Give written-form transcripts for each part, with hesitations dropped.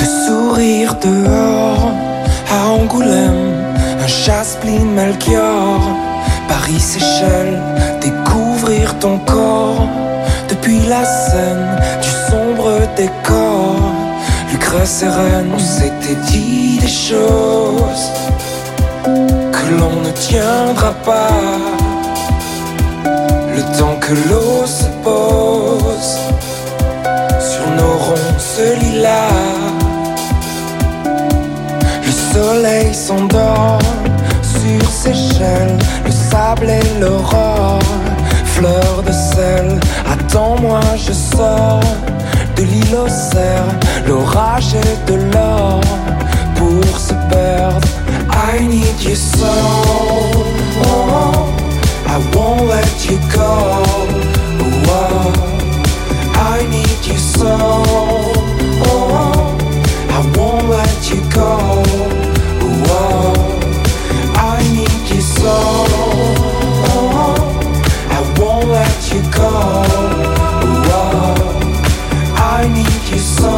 sourire dehors, à Angoulême, un Chasse-Pline Melchior, Paris, Seychelles, découvrir ton corps. Depuis la scène du sombre décor, Lucrèce et Reine, on s'était dit des choses que l'on ne tiendra pas. Le temps que l'eau se pose sur nos ronces lilas, le soleil s'endort sur Seychelles, le sable et l'aurore, fleur de sel. Attends-moi, je sors de l'île aux cerfs, l'orage et de l'or pour se perdre. I need you so, oh, I won't let you go. Oh, I need you so, oh, I won't let you go. Oh, I need you so, oh, I won't let you go. Oh, I need you so,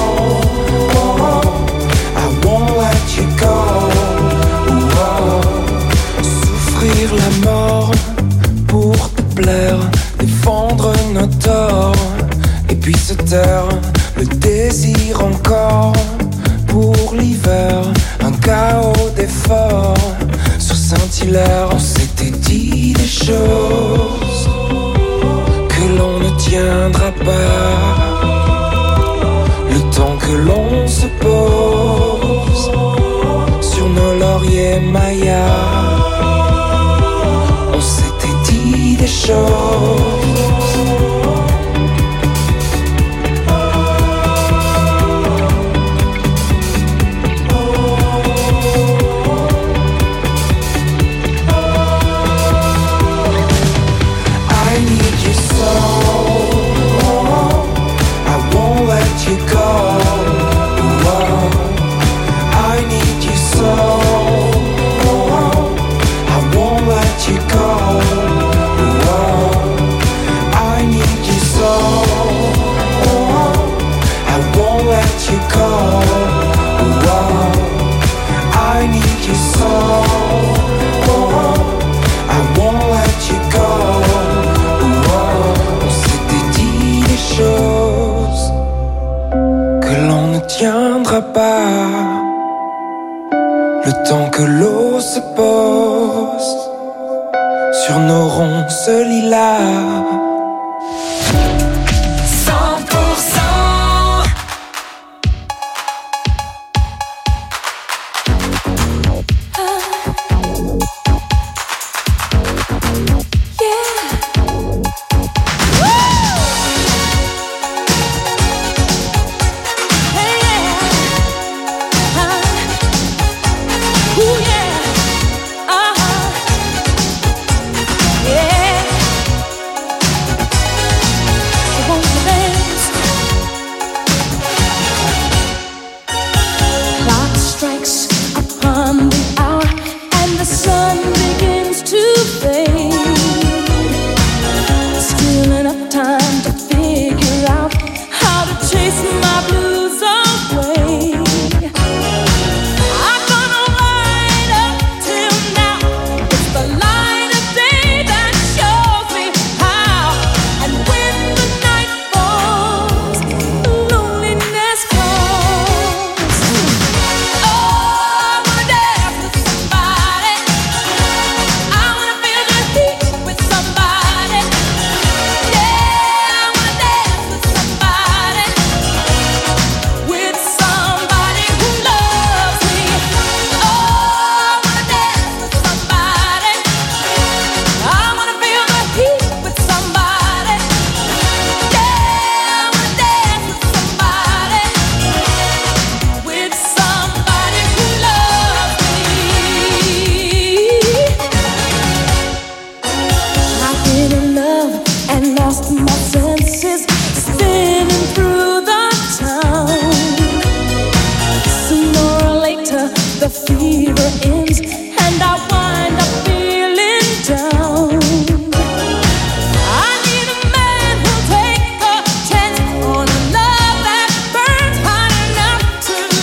oh, I won't let you go. Oh, souffrir la mort pour te plaire, défendre nos torts, et puis se taire, le désir encore pour l'hiver, un chaos d'efforts sur Saint-Hilaire. On s'était dit des choses que l'on ne tiendra pas, le temps que l'on se pose sur nos lauriers mayas. On s'était dit des choses. Pas le temps que l'eau se pose sur nos ronces lilas. To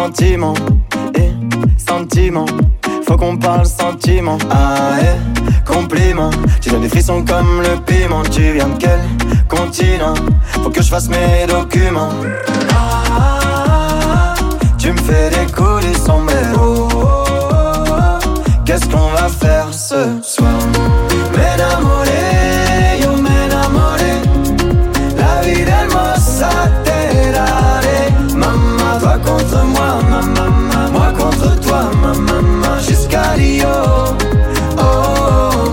sentiment, sentiment. Faut qu'on parle sentiment, compliment. Tu donnes des frissons comme le piment. Tu viens de quel continent? Faut que je fasse mes documents. Tu me fais des coups du sombrero. Qu'est-ce qu'on va faire ce soir? M'enamoré, yo m'enamoré. La vida hermosa te daré. Maman, toi contre moi, maman, moi contre toi, maman, jusqu'à Rio. Oh, oh.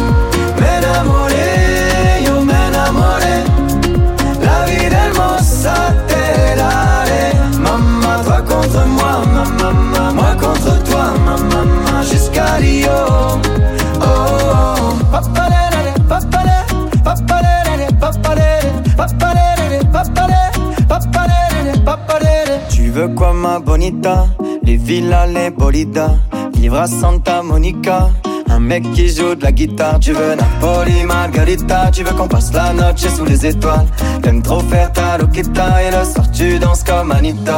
M'enamoré, yo m'enamoré. La vida hermosa te daré. Maman, toi contre moi, maman, moi contre toi, maman, jusqu'à Rio. Oh, oh. Papalere, papalere, papalere, papalere, papalere, papalere, papalere, papalere. Tu veux quoi ma bonita? Les villas, les bolidas, vivre à Santa Monica. Un mec qui joue de la guitare. Tu veux Napoli, Margarita. Tu veux qu'on passe la noche sous les étoiles. T'aimes trop faire ta loquita. Et le soir tu danses comme Anita.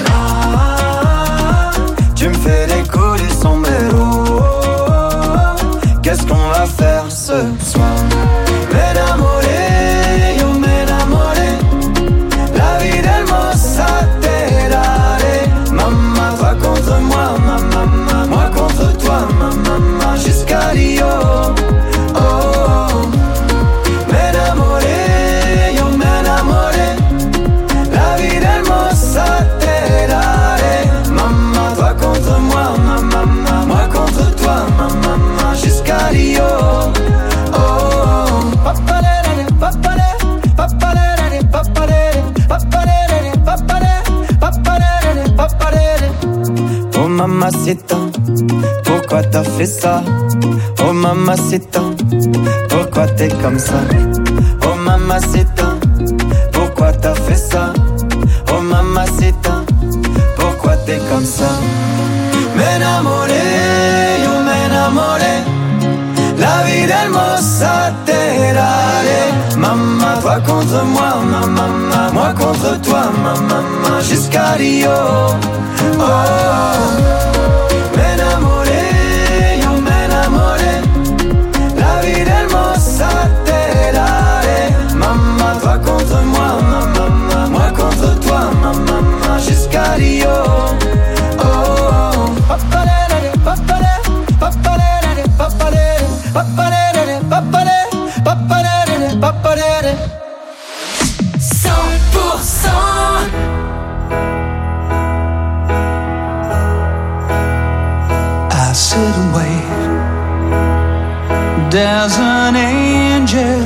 Tu me fais des coups du sombrero. Qu'est-ce qu'on va faire ce soir? M'enamoré, yo m'enamoré. La vida hermosa te daré. Maman, toi contre moi, maman, moi contre toi, maman, jusqu'à Rio. Oh, oh. M'enamoré, yo m'enamoré. La vida hermosa te daré. Maman, toi contre moi, maman, moi contre toi, maman, jusqu'à Rio. Oh, oh. Papalere, papalere, papalere, papalere, papalere, papalere, papalere, papalere. Oh mamacita, pourquoi t'as fait ça? Oh mamacita, pourquoi t'es comme ça? Oh mamacita, pourquoi t'as fait ça? Oh mamacita, pourquoi t'es comme ça? M'enamoré, yo m'enamoré. La vida hermosa te daré. Maman, toi contre moi, maman, moi contre toi, maman, jusqu'à Rio. Oh, oh. M'enamoré, yo m'enamoré. La vida hermosa te daré. Maman, toi contre moi, maman, moi contre toi, maman, jusqu'à Rio. Oh, oh. Papalere, papalere, papalere, papalere, papalere, papalere, papalere, papalere. 100%. I sit and wait. There's an angel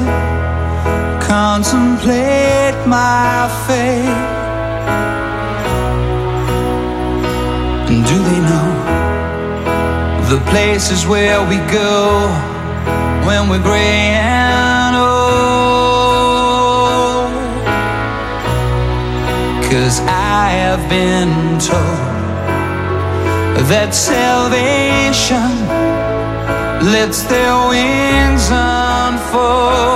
contemplate my fate. Do they know the places where we go when we're gray and old? 'Cause I have been told that salvation lets their wings unfold.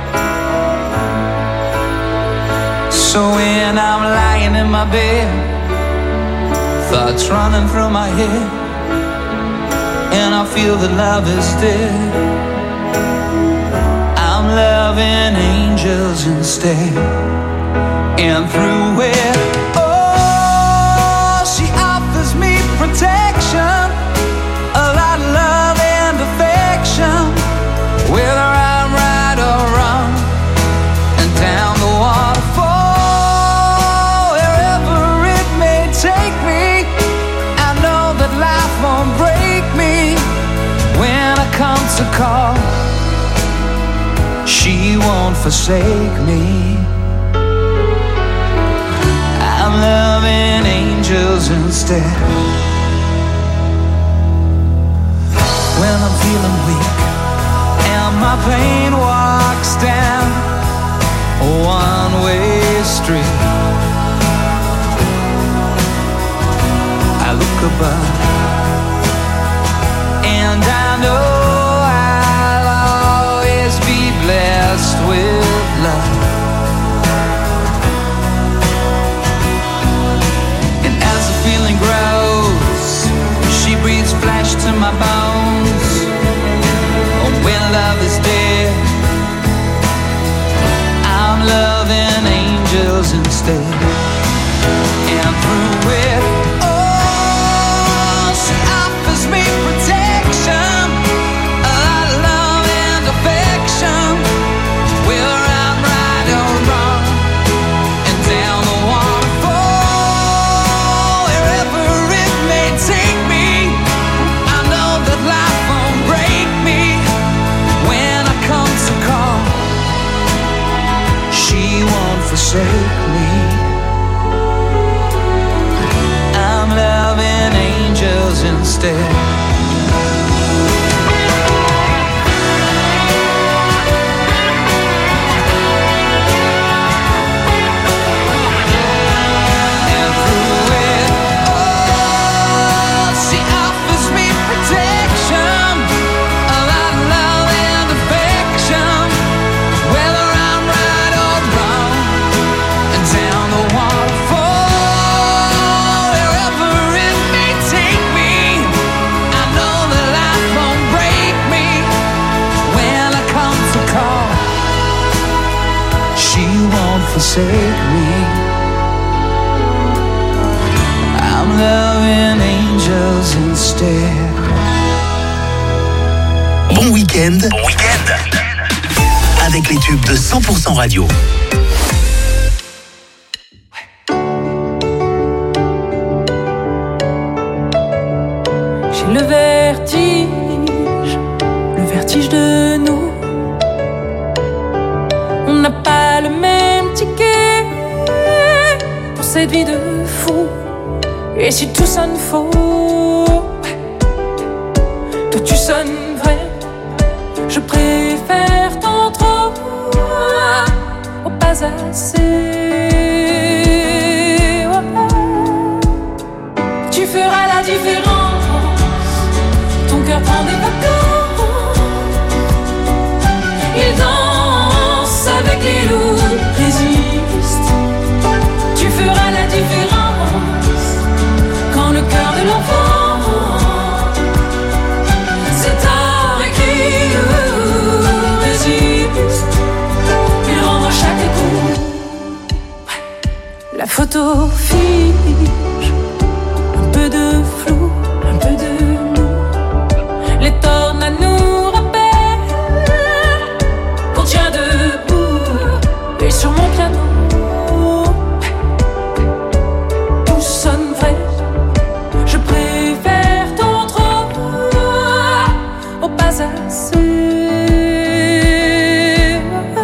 So when I'm lying in my bed, thoughts running through my head, and I feel that love is dead, I'm loving angels instead. And through it, oh, she offers me protection, a lot of love and affection, whether I'm right or wrong, and down the waterfall, wherever it may take me, I know that life won't break me. When I come to call, she won't forsake me. I'm loving angels instead. When I'm feeling weak and my pain walks down a one-way street, I look above and I know I'll always be blessed with love. And as the feeling instead. And through it all, she offers me protection, love and affection, whether I'm right or wrong. And down the waterfall, wherever it may take me, I know that life won't break me when I come to call. She won't forsake me. I'm loving angels instead. Forsake me. I'm loving angels instead. Bon week-end. Bon week-end. Avec les tubes de 100% radio. J'ai le vertige de nous. On n'a pas le même ticket pour cette vie de fou. Et si tout sonne faux, toi tu sonnes vrai. Je préfère tant trop au pas assez. Tu feras la différence. Ton cœur prend des vacances. Il danse avec les loups, résiste. Tu feras la différence quand le cœur de l'enfant c'est tard écrit, résiste. Il rend à chaque coup. La photo fige, un peu de flou, un peu de nous. Les tornades nous rappellent qu'on tient debout. Et sur mon piano, tout sonne vrai. Je préfère ton trop au pas assez.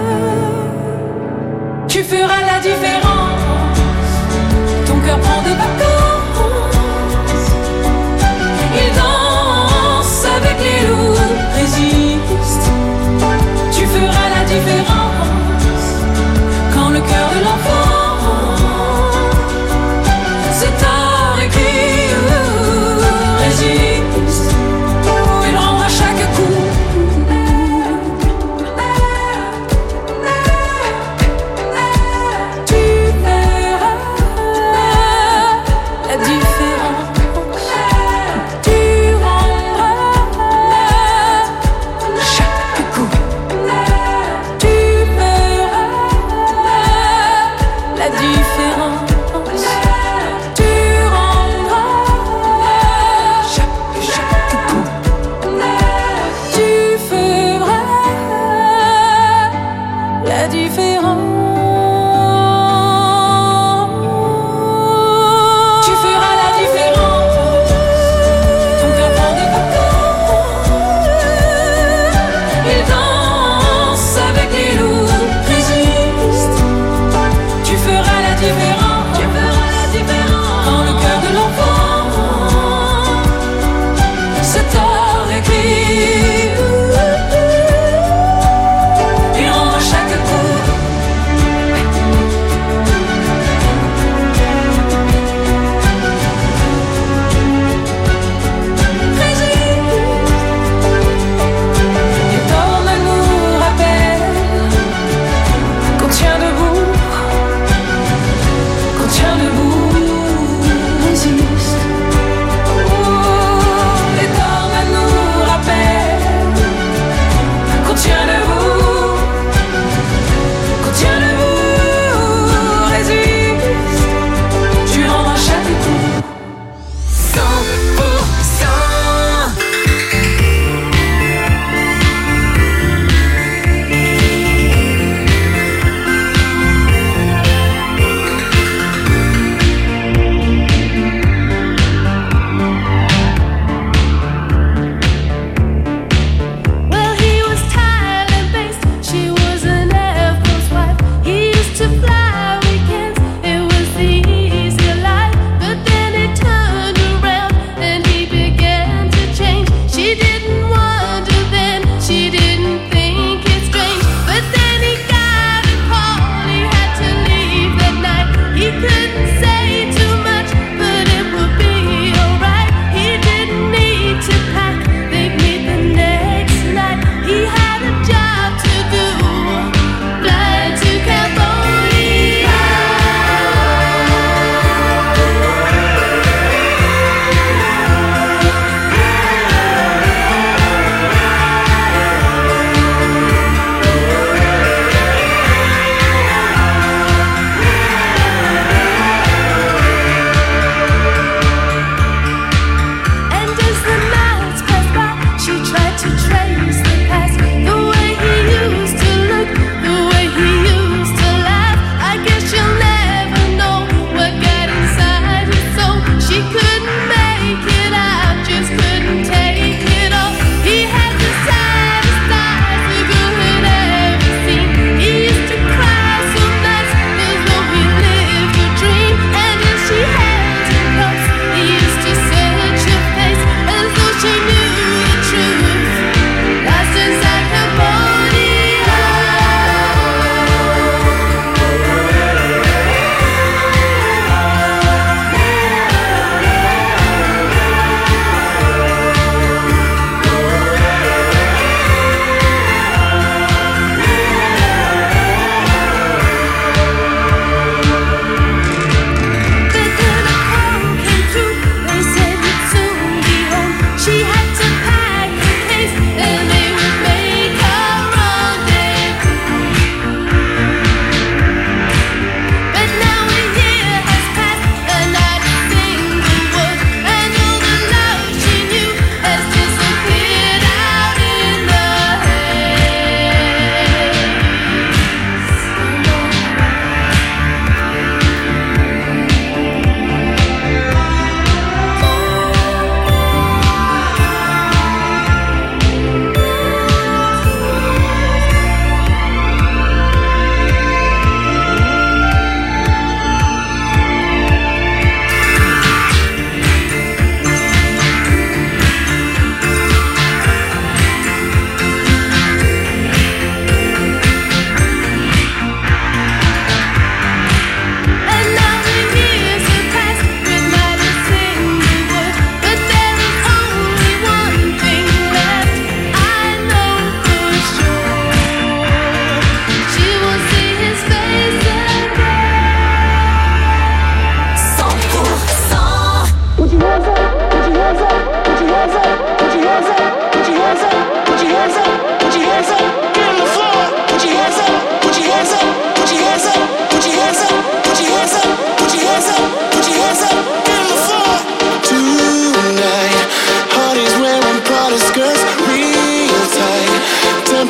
Tu feras la différence. Ton cœur prend des vacances. Il danse avec les loups, résiste. Tu feras la différence quand le cœur de l'enfant c'est tard écrit, résiste. Il rend à chaque coup.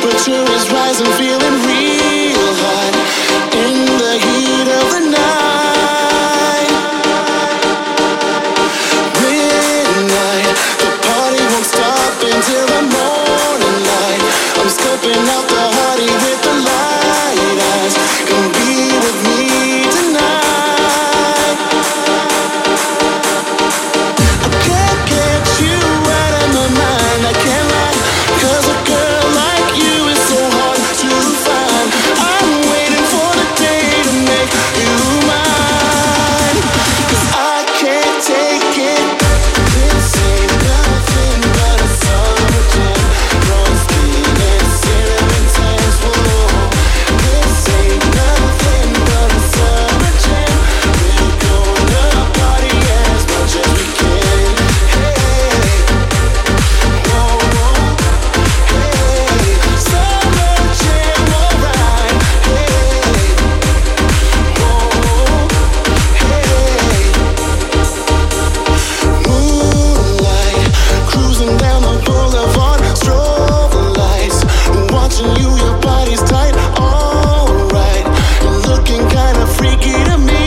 temperature is rising, feeling real hot in the heat of the night. Midnight, the party won't stop until the morning light. I'm scoping out the party with the light eyes. Come be with me tonight. I can't get you out of my mind, I can't lie, 'cause a girl like you is so hard to find. I'm waiting for the day to make you mine, 'cause I can't take it. This ain't nothing but a summer jam. Raw skin and cinnamon tans, whoa. This ain't nothing but a summer jam. We're gonna party as much as we can. Hey, whoa, whoa. Hey, summer jam, alright. Hey, whoa, hey. Moonlight, cruising down the boulevard, strobe lights, watching you, your body's tight, alright, looking kinda freaky to me.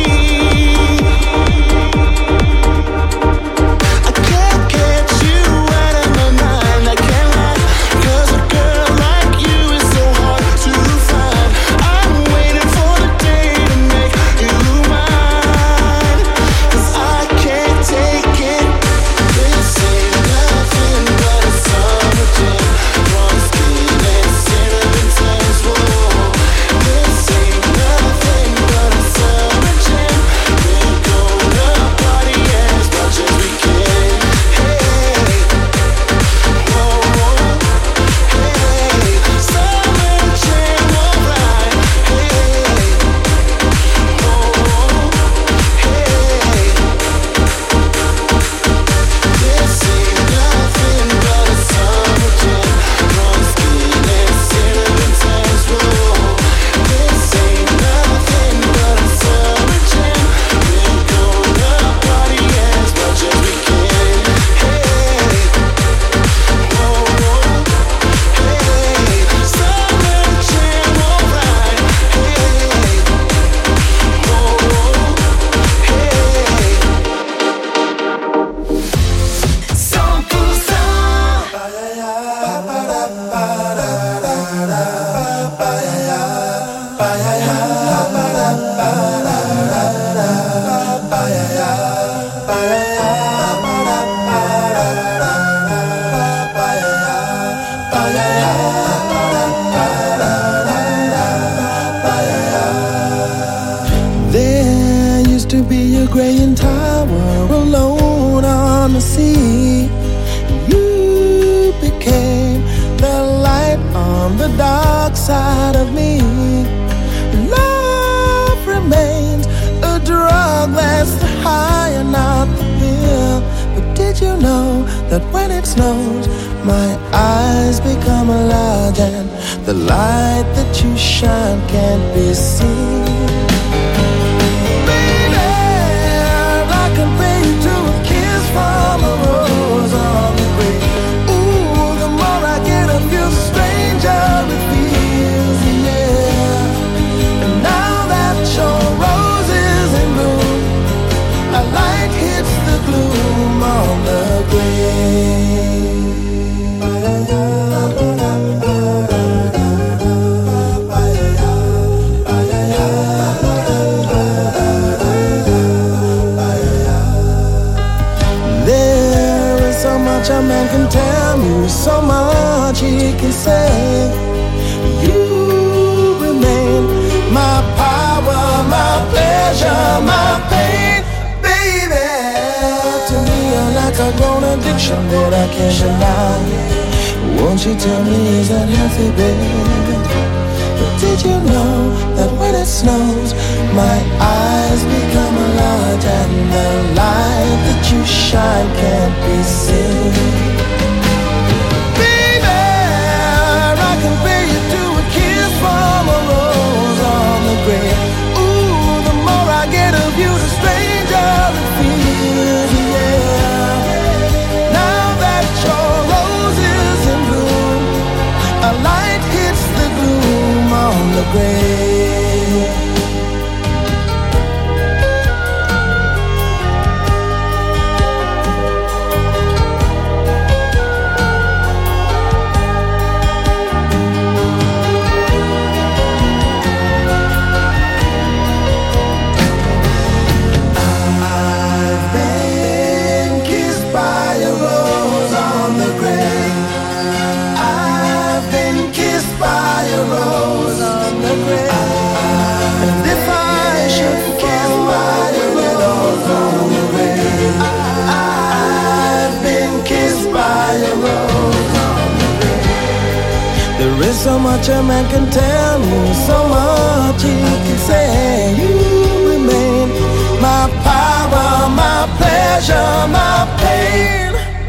I can't get you out of my mind, I can't lie, 'cause a girl like you is so hard to find. I'm waiting for the day to make you mine, 'cause I can't take it. This ain't nothing but a summer jam. Raw skin and cinnamon tans, whoa. This ain't nothing but a summer jam. We're gonna party as much as we can. Hey, whoa, whoa. Hey, summer jam, alright. Hey, whoa, whoa. Hey. This ain't nothing but a summer jam. Raw skin and cinnamon tans, whoa. This ain't nothing but a summer jam. We're gonna party as much as we can. Hey, whoa, whoa. Hey, summer jam, alright. Hey, whoa, whoa. Hey. 100%. There used to be a graying tower alone on the sea. You became the light on the dark side of me. Love remains a drug that's the high and not the pill. But did you know that when it snows, my eyes become large and the light that you shine can't be seen? Baby, I compare you to a kiss from a rose on the grave. Ooh, the more I get of you, the stranger it feels, yeah. And now that your rose is in bloom, a light hits the gloom on the grave. There is so much a man can tell me, so much he can say. You remain my power, my pleasure, my pain, baby. To me, you're like a grown addiction that I can't deny. Won't you tell me, is that healthy, baby? But did you know that when it snows, my eyes become large and the light that you shine can't be seen? Baby, I compare you to a kiss from a rose on the grave. Ooh, the more I get of you, the stranger it feels, yeah. Now that your rose is in bloom, a light hits grave. So much a man can tell me, so much he can say. You remain my power, my pleasure, my pain.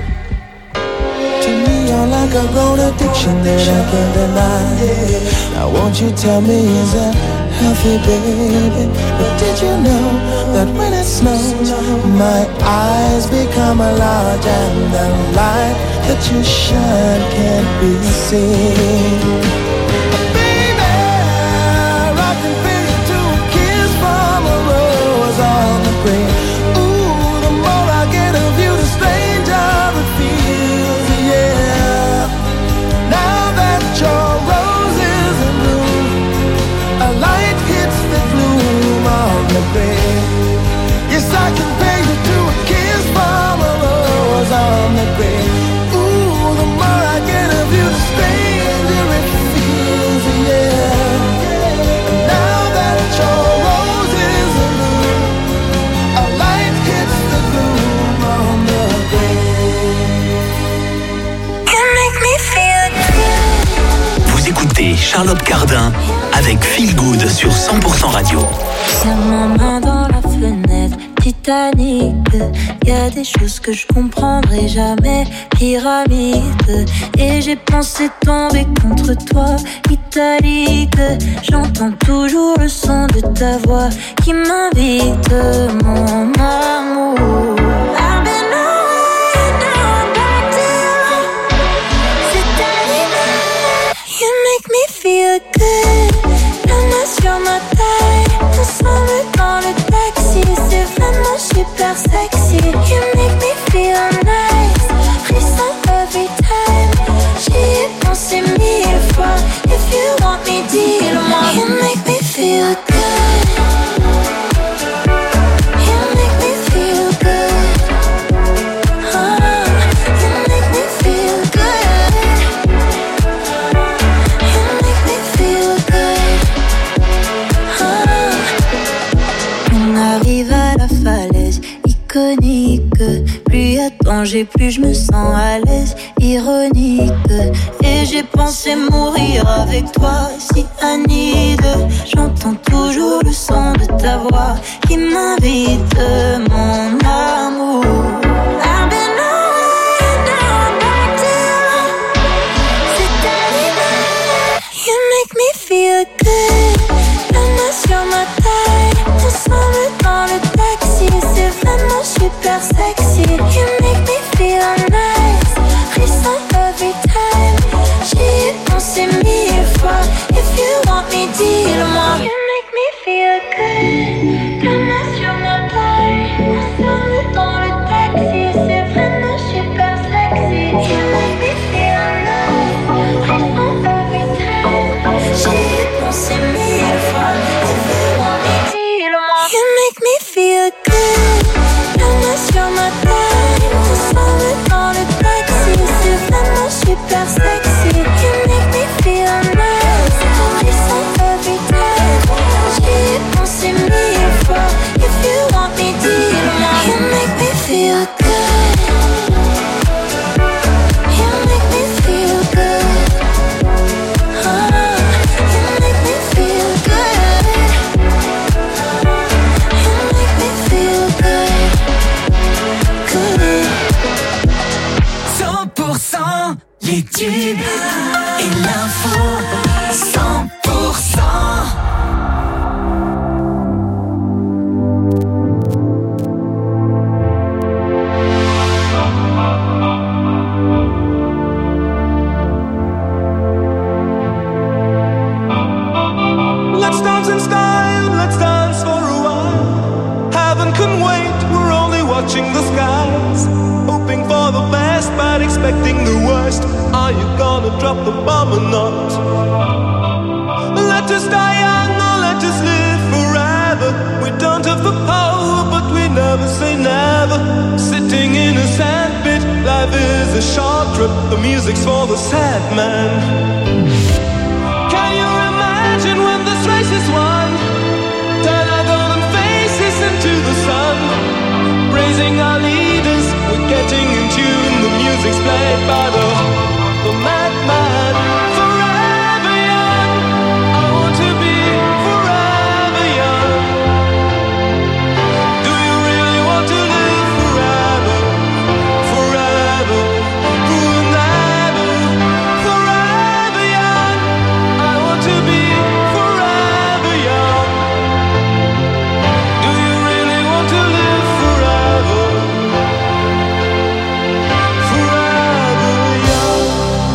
To me, you're like a grown addiction that I can't deny. Now won't you tell me, is that healthy, baby? But did you know that when it snows, my eyes become a large and the light that you shine can't be seen? Baby, I can feel you to a kiss from a rose on the grave. Ooh, the more I get of you, the stranger it feels, yeah. Now that your rose is in bloom, a light hits the gloom on the grave. Yes, I can pay you to a kiss from a rose on the grave. Ooh, the more I get of you, the stranger it feels, yeah. Now that your rose is in bloom, a light hits the gloom on the grave. You make me feel good. Vous écoutez Charlotte Cardin avec Feel Good sur 100% Radio. Serre ma main dans la fenêtre, Titanic. Y a des choses que je comprendrai jamais, pyramide. Et j'ai pensé tomber contre toi, italique. J'entends toujours le son de ta voix qui m'invite, mon amour. I've been away, now I'm back to you. C'est arrivé, you make me feel good. La main sur ma taille, ensemble dans le taxi. C'est vraiment super sexy. You make me feel nice, frisson every time. J'y ai pensé 1000 fois. If you want me, dis-le-moi. You make me feel good. You make me feel good. You make me feel good. You make me feel good. On arrive à la falaise iconique. Plus y a danger, plus je me sens à l'aise, ironique. Et j'ai pensé mourir avec toi, si Anide. J'entends toujours le son de ta voix qui m'invite, mon amour. I've been away, now I'm back to you. C'est arrivé, you make me feel good. La main sur ma taille, ensemble dans le taxi. C'est vraiment super sexy. You make me feel nice, frisson every time. J'y ai pensé 1000 fois. If you want me, dis-le-moi. You make me feel good. La main sur ma taille, ensemble dans le taxi. C'est vraiment super sexy. You make me feel nice, frisson every time. J'y ai pensé 1000 fois. If you want me, dis-le-moi. You make me feel good. La main sur ma taille, ensemble dans le taxi. C'est vraiment super sexy. You make me feel nice, frisson every time. J'y ai pensé 1000 fois. If you want me, dis-le-moi. You make me feel good. You make me feel good. You make me feel good. You make me feel good. Good. 100% les tubes et l'info 100%. in style, let's dance for a while. Heaven can wait, we're only watching the skies. Hoping for the best, but expecting the worst. Are you gonna drop the bomb or not? Let us die young or let us live forever. We don't have the power, but we never say never. Sitting in a sandpit, life is a short trip. The music's for the sad man. Can you imagine when this race is won? Turn our golden faces into the sun. Praising our leaders, we're getting in tune. The music's played by the madman. Forever young, I want to be forever young. Do you really want to live forever? Forever, forever, forever young. I want to be forever young. Do you really want to live forever? Forever young.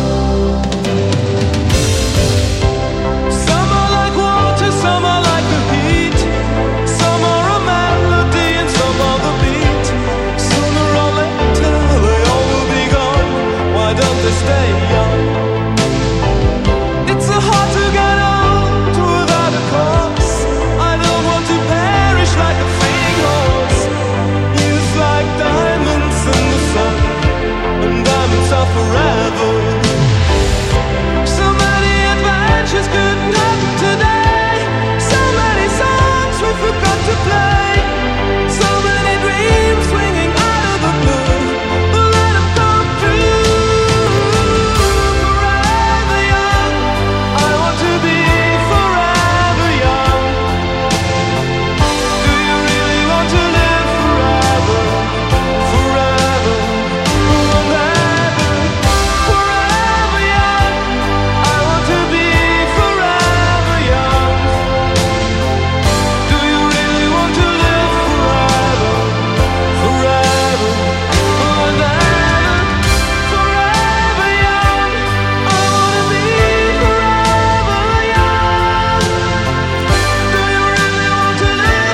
Some are like water, some are like the heat. Some are a melody and some are the beat. Sooner or later they all will be gone. Why don't they stay young? It's so hard to get old without a cause. I don't want to perish like a fleeing horse. Youth like diamonds in the sun, and diamonds are forever. So many adventures couldn't happen today. So many songs we forgot to play. So many dreams swinging out of the blue. But let them come true. Forever young, I want to be forever young. Do you really want to live forever? Forever, forever, forever young. I want to be forever young. Do you really want to live forever? Forever, forever, forever young. I want to be forever young. Do you really want to live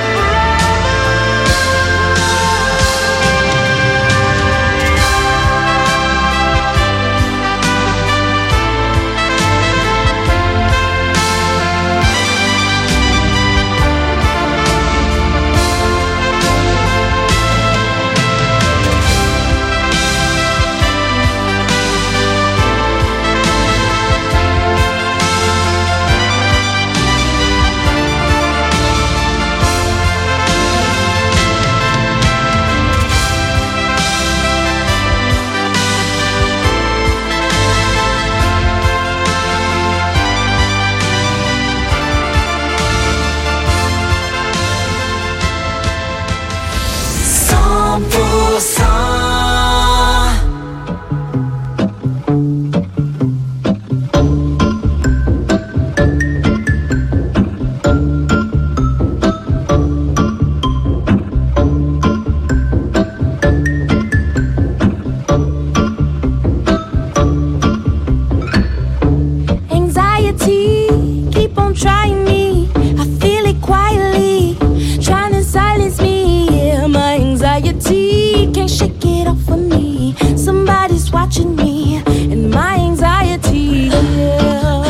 Anxiety, keep on trying me. I feel it quietly, trying to silence me. Yeah, my anxiety can't shake it off of me. Somebody's watching me, and my anxiety. Yeah.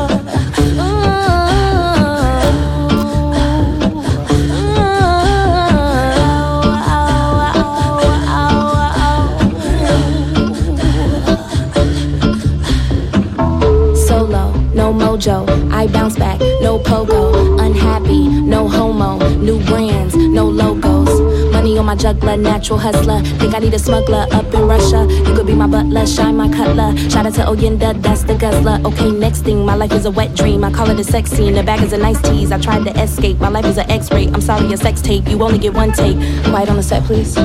Solo, no mojo, I bounce back, no pogo. Unhappy, no homo, new brands, no logos. Money on my juggler, natural hustler. Think I need a smuggler up in Russia. You could be my butler, shine my cutler. Shout out to Oyenda, that's the guzzler. Okay, next thing, my life is a wet dream. I call it a sex scene, the bag is a nice tease. I tried to escape, my life is an X-ray. I'm sorry, a sex tape, you only get one take. Quiet on the set, please.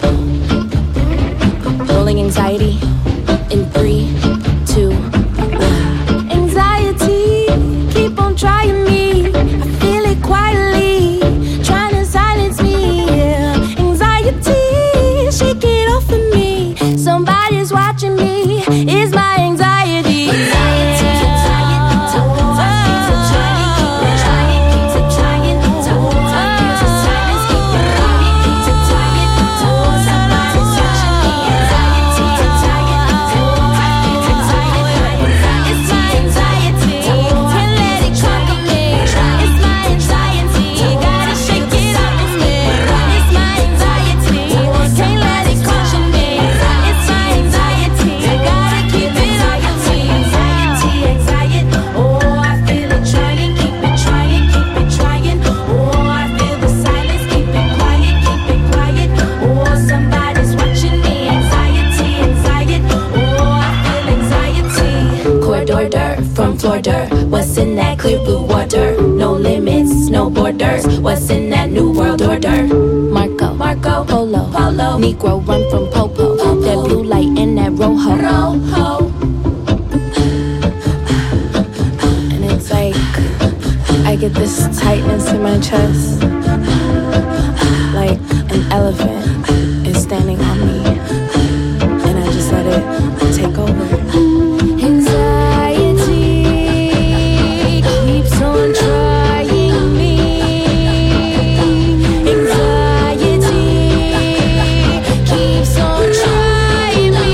Rolling anxiety in 3, 2, 1. Anxiety, keep on trying me. I feel it quietly, trying to silence me. Yeah. Anxiety, shake it off of me. Somebody's watching me. It's my anxiety. Anxiety, order from Florida. What's in that clear blue water? No limits, no borders. What's in that new world order? Marco, Polo, Negro run from Popo. That blue light in that Rojo. And it's like I get this tightness in my chest, like an elephant is standing on me, and I just let it take over. Anxiety keeps on trying me. Anxiety keeps on trying me.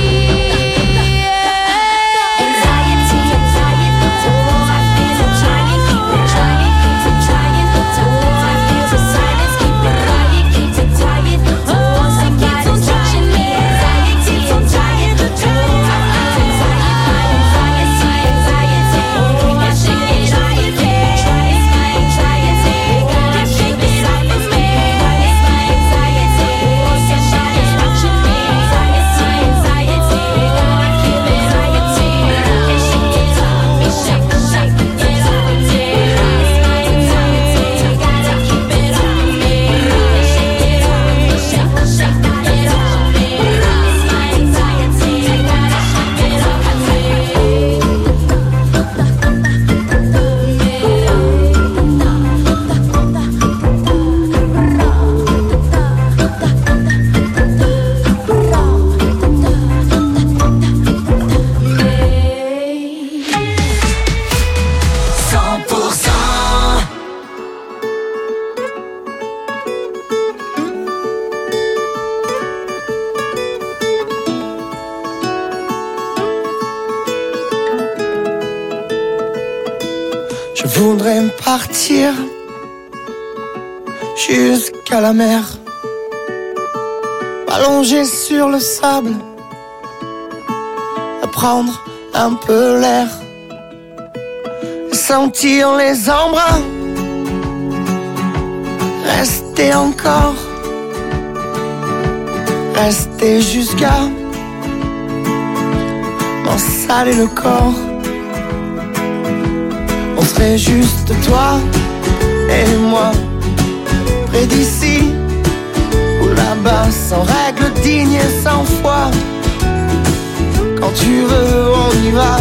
Anxiety, the more I feel I'm trying, keep it trying, keep it trying. The more I feel the silence, keep it quiet, keep it tired. The more somebody's touching me. Anxiety, I'm tired. The more I feel anxiety, I shake it off of me. It's my anxiety, gotta shake it off of me. It's my anxiety, somebody's watching me. It's my anxiety, gotta keep it anxiety. Can't shake it off me, shake it off me. It's my anxiety, gotta keep it on me. Can't shake it off me, shake it off me. It's my anxiety, gotta shake it off me. Je voudrais partir jusqu'à la mer, m'allonger sur le sable, prendre un peu l'air, sentir les embruns, rester encore, rester jusqu'à m'en saler le corps. On serait juste toi et moi, près d'ici ou là-bas, sans règles dignes et sans foi. Quand tu veux, on y va.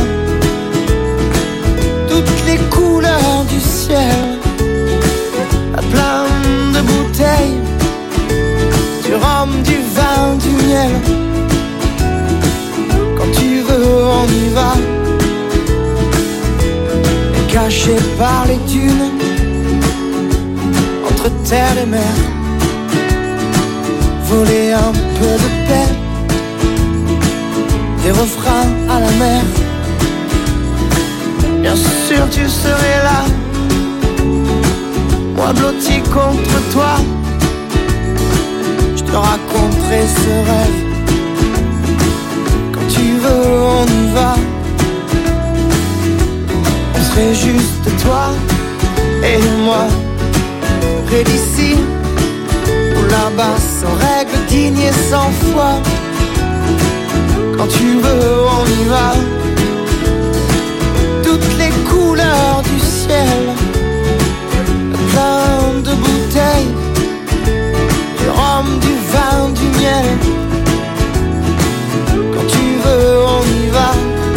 Toutes les couleurs du ciel, à plein de bouteilles, du rhum, du vin, du miel. Quand tu veux, on y va. Caché par les dunes, entre terre et mer, voler un peu de paix, des refrains à la mer. Bien sûr tu serais là, moi blotti contre toi. Je te raconterai ce rêve. Quand tu veux, on y va. C'est juste toi et moi, près d'ici ou là-bas, sans règles dignes et sans foi. Quand tu veux, on y va. Toutes les couleurs du ciel, plein de bouteilles, du rhum, du vin, du miel. Quand tu veux, on y va.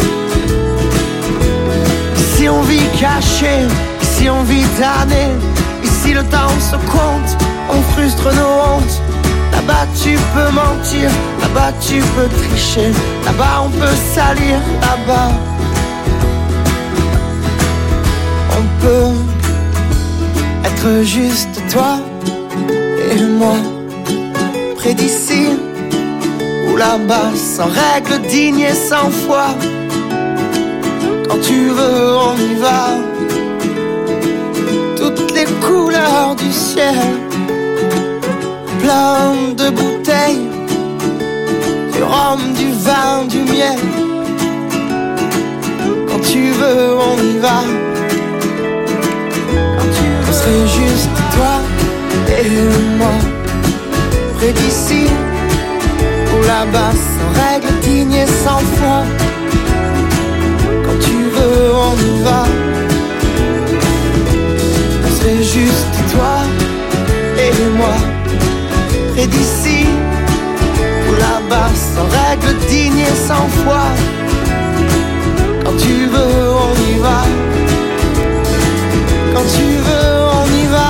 Ici on vit caché, ici on vit damné. Ici le temps se compte, on frustre nos hontes. Là-bas tu peux mentir, là-bas tu peux tricher, là-bas on peut salir, là-bas on peut être juste toi et moi, près d'ici ou là-bas, sans règles dignes et sans foi. Quand tu veux, on y va. Toutes les couleurs du ciel, plein de bouteilles, du rhum, du vin, du miel. Quand tu veux, on y va. Quand tu veux, on serait juste toi et moi, près d'ici ou là-bas, sans règles dignes et sans foi. Quand tu veux, près d'ici ou là-bas, sans règle, digne et sans foi. Quand tu veux, on y va. Quand tu veux, on y va.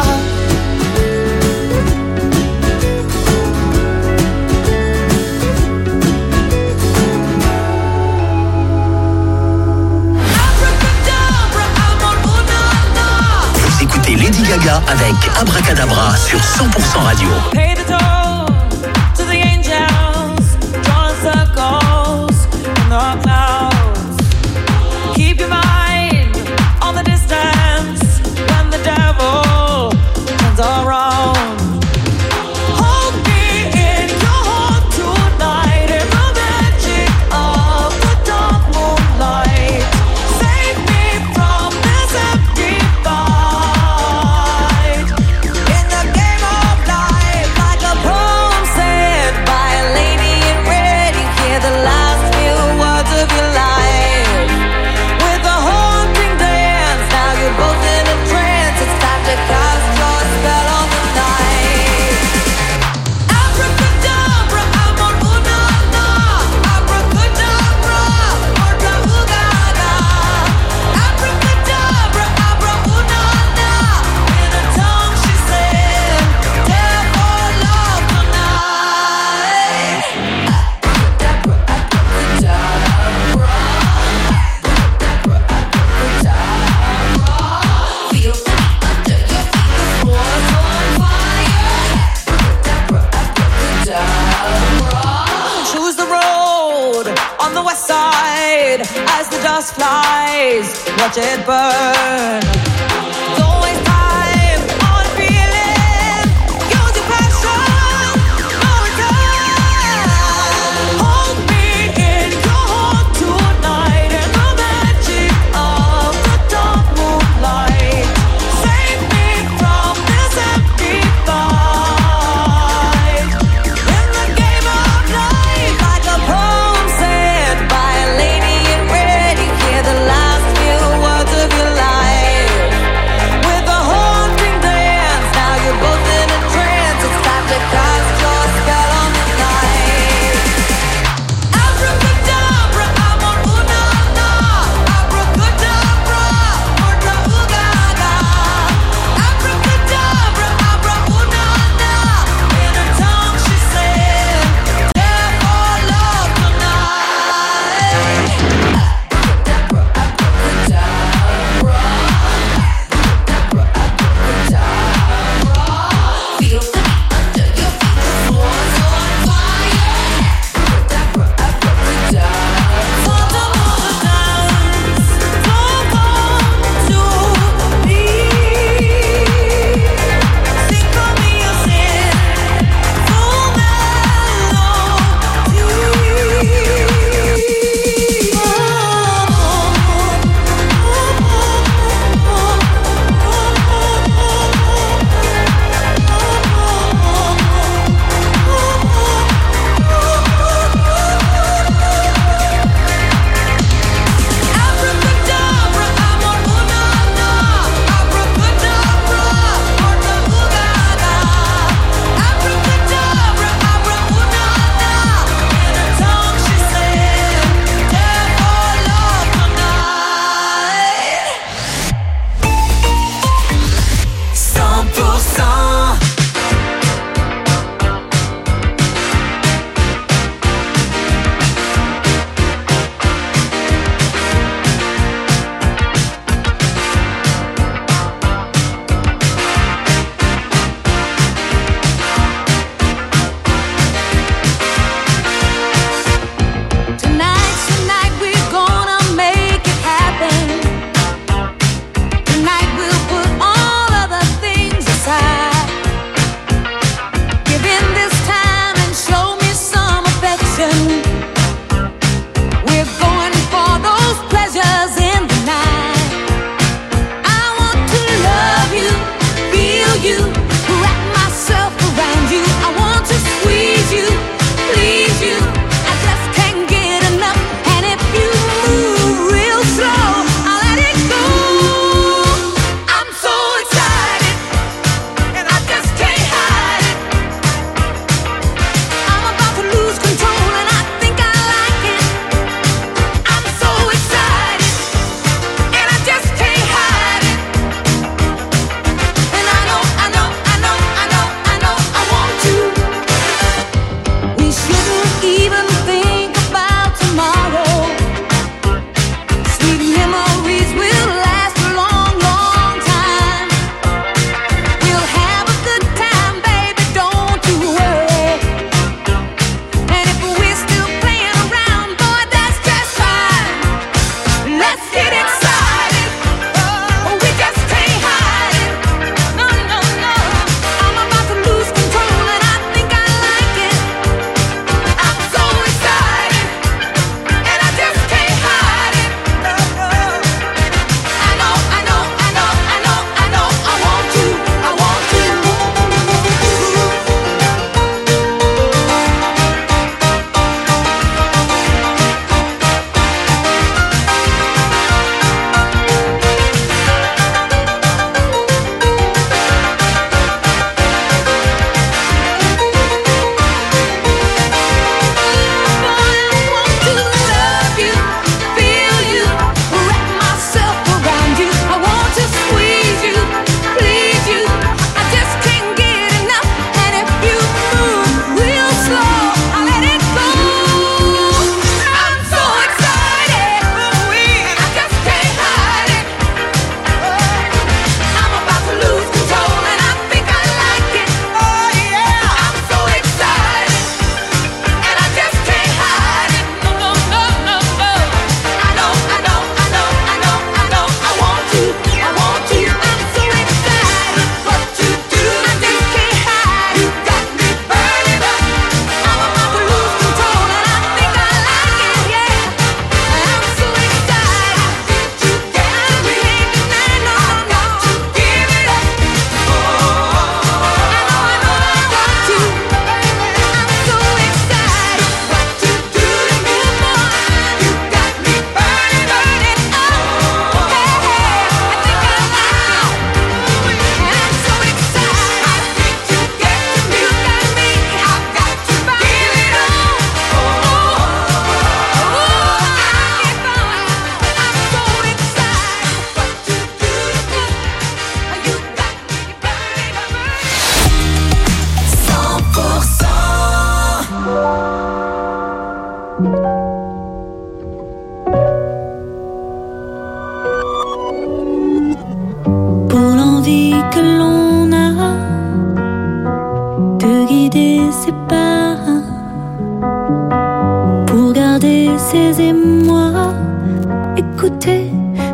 Vous écoutez Lady Gaga avec Abracadabra sur 100% Radio. Pay the toll to the angels, drawing circles in the clouds. Keep your mind on the distance when the devil turns around. Hold me in your heart tonight in the magic of the dark moonlight. Save me from this empty fight. In the game of life, like a poem said by a lady in red, you hear the last few words of your life. With a haunting dance, now you're both in a trance. It's time to cast your spell on the night. Abracadabra, amor una-na. Abracadabra, otra ugaga. Abracadabra, abra una-na. In a tongue she said, tell for love tonight. Abracadabra, abracadabra. Feel under your feet, the floor's on fire. Choose the road on the west side as the dust flies. Watch it burn. Don't waste time on feeling. Use your passion. No return. Hold me in your heart tonight in the magic of the dark moonlight. Save me from this empty fight. In the game of life, like a poem said by a lady in red, you hear the last few words of your life.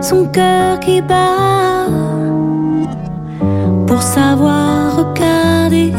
son cœur qui bat, pour savoir regarder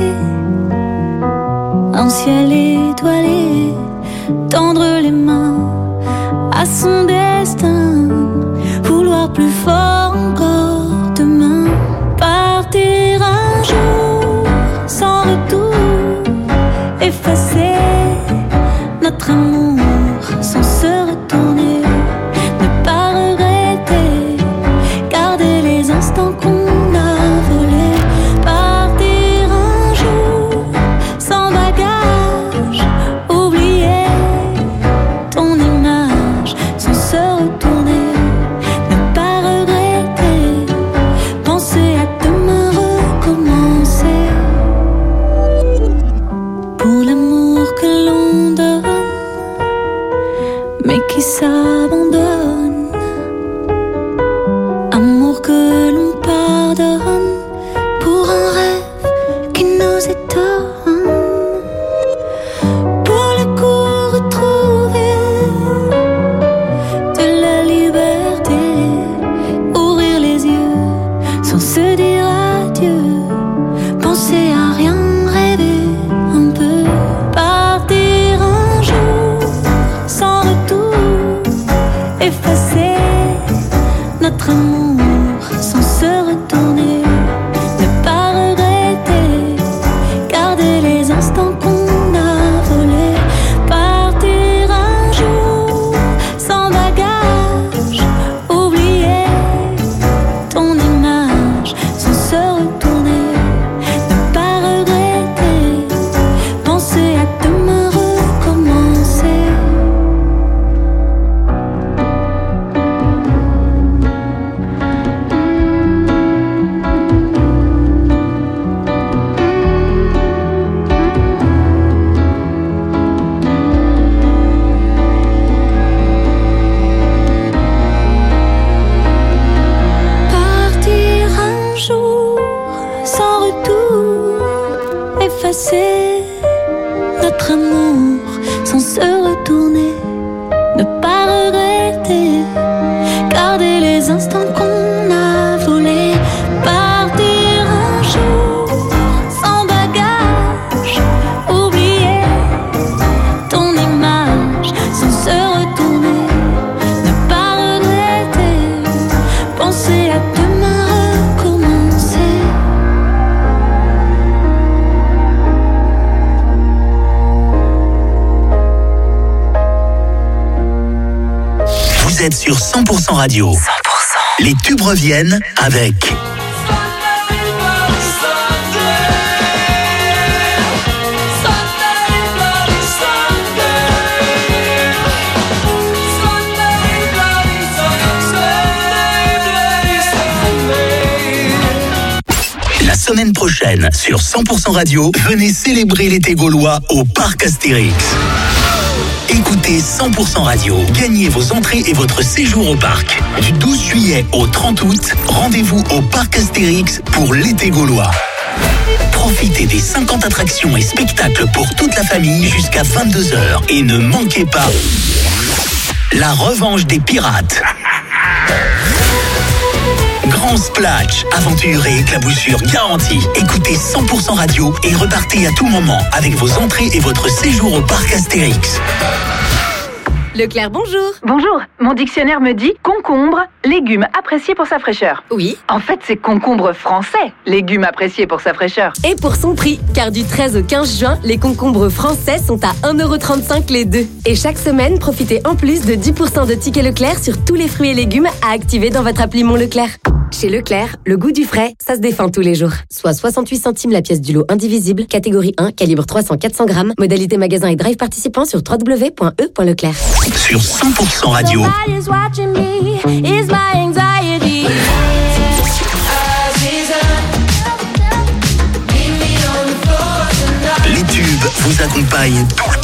un ciel étoilé, tendre les mains à son destin, vouloir plus fort encore demain, partir un jour sans retour, effacer notre amour sans se retourner, ne pas regretter, garder les instants qu'on a volés, partir un jour sans bagage, oublier ton image sans se retourner, ne pas regretter, penser à demain recommencer. Pour l'amour que l'on donne mais qui s'abandonne, amour que l'on pardonne pour un rêve qui nous étonne, pour le coup retrouver de la liberté, ouvrir les yeux sans se dire adieu, penser à rien, rêver un peu, partir un jour sans retour, effacer notre amour sans se retourner, ne pas regretter, garder les instants qu'on a volés, partir un jour sans bagage, oublier ton image sans se retourner, ne pas regretter, penser à demain recommencer. Partir un jour sans retour, effacer notre amour sans se retourner, ne pas regretter, garder les instants qu'on a volés, partir un jour sans bagage, oublier ton image sans se retourner, ne pas regretter, penser à demain recommencer. Vous êtes sur 100% Radio. 100%. Les tubes reviennent avec la semaine prochaine sur 100% Radio. Venez célébrer l'été gaulois au Parc Astérix. Écoutez 100% Radio, gagnez vos entrées et votre séjour au parc. Du 12 juillet au 30 août, rendez-vous au Parc Astérix pour l'été gaulois. Profitez des 50 attractions et spectacles pour toute la famille jusqu'à 22h. Et ne manquez pas la revanche des pirates. Grand splash, aventure et éclaboussure garantie. Écoutez 100% Radio et repartez à tout moment avec vos entrées et votre séjour au Parc Astérix. Leclerc, bonjour. Bonjour, mon dictionnaire me dit concombre, légume apprécié pour sa fraîcheur. Oui. En fait, c'est concombre français, légume apprécié pour sa fraîcheur. Et pour son prix, car du 13 au 15 juin, les concombres français sont à 1,35€ les deux. Et chaque semaine, profitez en plus de 10% de tickets Leclerc sur tous les fruits et légumes à activer dans votre appli Mon Leclerc. Chez Leclerc, le goût du frais, ça se défend tous les jours. Soit 68 centimes la pièce du lot indivisible, catégorie 1, calibre 300-400 grammes, modalité magasin et drive participant sur www.e.leclerc. Sur 100% Radio. Les tubes vous accompagnent tout le